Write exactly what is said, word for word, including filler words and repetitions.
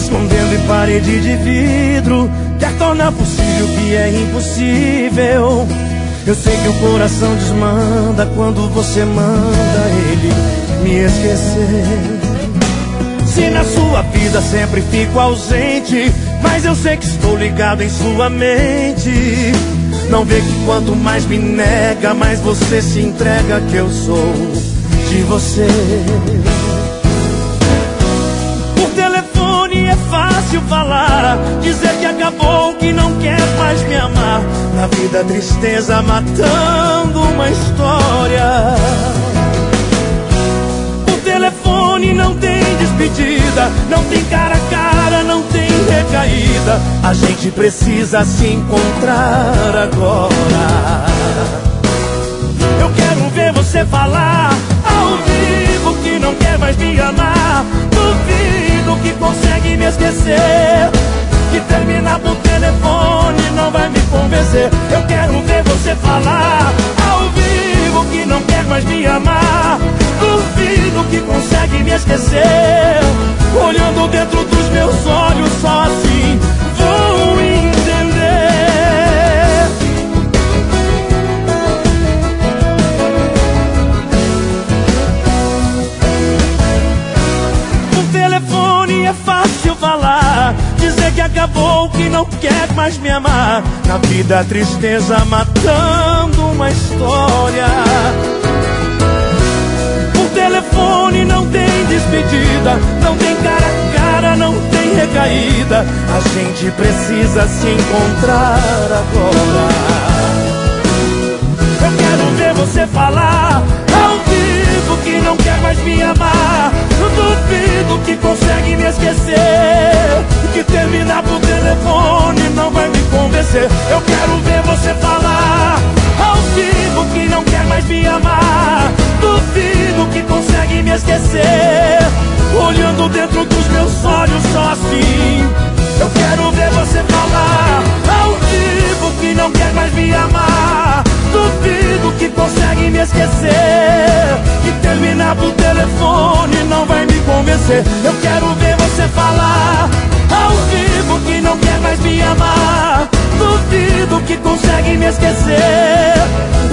escondendo em parede de vidro. Quer tornar possível o que é impossível. Eu sei que o coração desmanda quando você manda ele me esquecer. Se na sua vida sempre fico ausente, mas eu sei que estou ligado em sua mente. Não vê que quanto mais me nega, mais você se entrega, que eu sou de você. Por telefone é fácil falar, dizer que acabou, que não quer mais me amar. Na vida a tristeza matando uma história. Por telefone não tem despedida, não tem cara a cara, não tem recaída. A gente precisa se encontrar agora. Eu quero ver você falar ao vivo que não quer mais me amar. Duvido que consegue me esquecer, que terminar por telefone não vai me convencer. Eu quero ver você falar ao vivo que não quer mais me amar. Duvido que consegue me esquecer. Olhando dentro dos meus olhos, só assim vou entender. Por telefone é fácil falar, dizer que acabou, que não quer mais me amar. Na vida a tristeza matando uma história. Por telefone não tem despedida, não tem cara a cara, não tem recaída. A gente precisa se encontrar agora. Eu quero ver você falar ao vivo que não quer mais me amar. Eu duvido que consegue me esquecer, que terminar por telefone não vai me convencer. Eu quero ver você falar ao vivo que não quer mais me amar. Duvido que consegue me esquecer. Olhando dentro dos meus olhos, só assim. Eu quero ver você falar ao vivo que não quer mais me amar. Duvido que consegue me esquecer, que terminar por telefone não vai me convencer. Eu quero ver você falar ao vivo que não quer mais me amar. Duvido que consegue me esquecer,